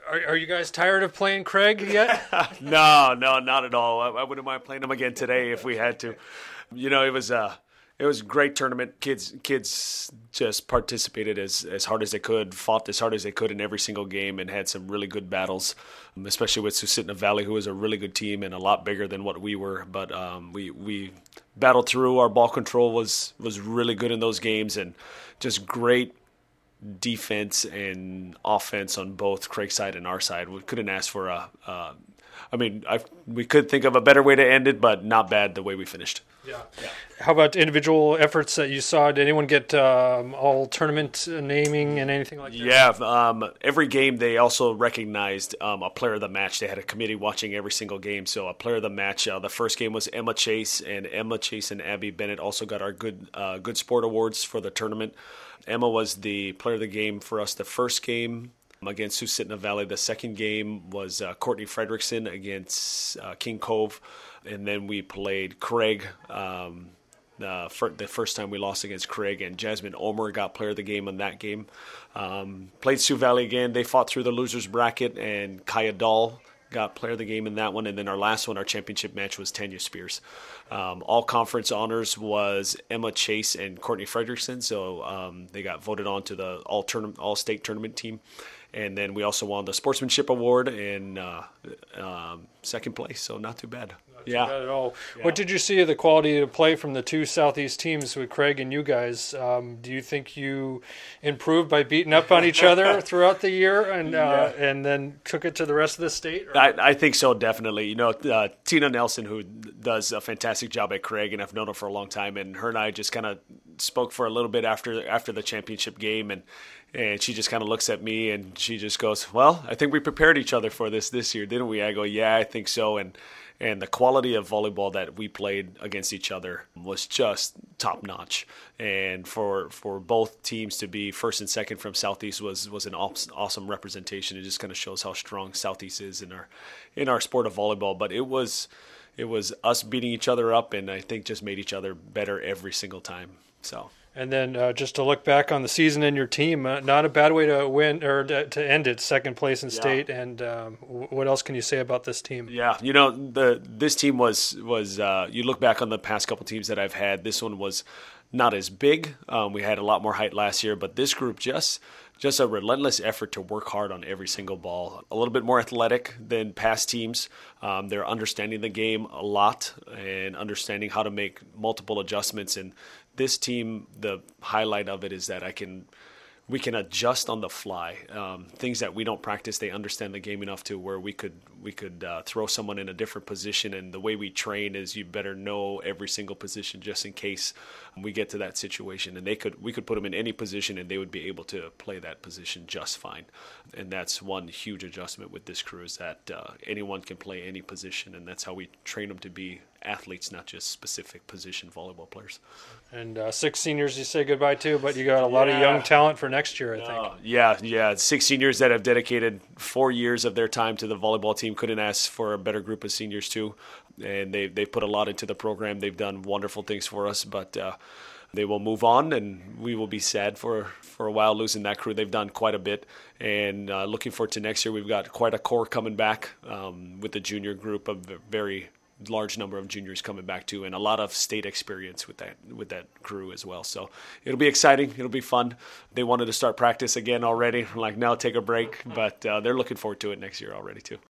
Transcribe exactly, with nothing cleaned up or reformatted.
Are, are you guys tired of playing Craig yet? no, no, not at all. I, I wouldn't mind playing them again today if we had to. You know, it was uh, it was a great tournament. Kids, kids just participated as, as hard as they could, fought as hard as they could in every single game, and had some really good battles. Um, especially with Susitna Valley, who was a really good team and a lot bigger than what we were. But um, we we battled through. Our ball control was was really good in those games, and just great defense and offense on both Craig's side and our side. We couldn't ask for a. Uh, I mean, I, we could think of a better way to end it, but not bad the way we finished. Yeah. yeah. How about individual efforts that you saw? Did anyone get um, all tournament naming and anything like that? Yeah. Um, every game they also recognized um, a player of the match. They had a committee watching every single game. So a player of the match. Uh, the first game was Emma Chase, and Emma Chase and Abby Bennett also got our good uh, good sport awards for the tournament. Emma was the player of the game for us the first game against Susitna Valley. The second game was uh, Courtney Fredrickson against uh, King Cove. And then we played Craig um, uh, for the first time we lost against Craig. And Jasmine Omer got player of the game in that game. Um, played Sioux Valley again. They fought through the losers bracket, and Kaya Dahl got player of the game in that one. And then our last one, our championship match, was Tanya Spears. Um, all conference honors was Emma Chase and Courtney Fredrickson. So um, they got voted on to the all tournament, all state tournament team. And then we also won the sportsmanship award in uh, um, second place. So not too bad. Not too yeah. bad at all. Yeah. What did you see of the quality of play from the two Southeast teams with Craig and you guys? Um, do you think you improved by beating up on each other throughout the year and uh, yeah. and then took it to the rest of the state? Or? I, I think so, definitely. You know, uh, Tina Nelson, who does a fantastic job at Craig, and I've known her for a long time, and her and I just kind of spoke for a little bit after after the championship game, and And she just kind of looks at me and she just goes, well, I think we prepared each other for this this year, didn't we? I go, yeah, I think so. And and the quality of volleyball that we played against each other was just top notch. And for for both teams to be first and second from Southeast was was an awesome representation. It just kind of shows how strong Southeast is in our in our sport of volleyball. But it was it was us beating each other up, and I think just made each other better every single time. So. And then uh, just to look back on the season and your team, uh, not a bad way to win or to, to end it, second place in yeah. state. And um, what else can you say about this team? Yeah, you know, the this team was was uh, you look back on the past couple teams that I've had. This one was not as big. Um, we had a lot more height last year, but this group just just a relentless effort to work hard on every single ball. A little bit more athletic than past teams. Um, they're understanding the game a lot and understanding how to make multiple adjustments. And this team, the highlight of it is that I can, we can adjust on the fly. Um, things that we don't practice, they understand the game enough to where we could we could uh, throw someone in a different position. And the way we train is you better know every single position just in case we get to that situation. And they could we could put them in any position and they would be able to play that position just fine. And that's one huge adjustment with this crew is that uh, anyone can play any position, and that's how we train them to be athletes, not just specific position volleyball players. And uh, six seniors you say goodbye to, but you got a lot yeah. of young talent for next year, I think. Uh, yeah, yeah. Six seniors that have dedicated four years of their time to the volleyball team. Couldn't ask for a better group of seniors, too. And they they put a lot into the program. They've done wonderful things for us, but uh, they will move on, and we will be sad for, for a while losing that crew. They've done quite a bit. And uh, looking forward to next year, we've got quite a core coming back um, with the junior group of very large number of juniors coming back too, and a lot of state experience with that with that crew as well. So it'll be exciting. It'll be fun. They wanted to start practice again already. I'm like, no, take a break, but uh, they're looking forward to it next year already too.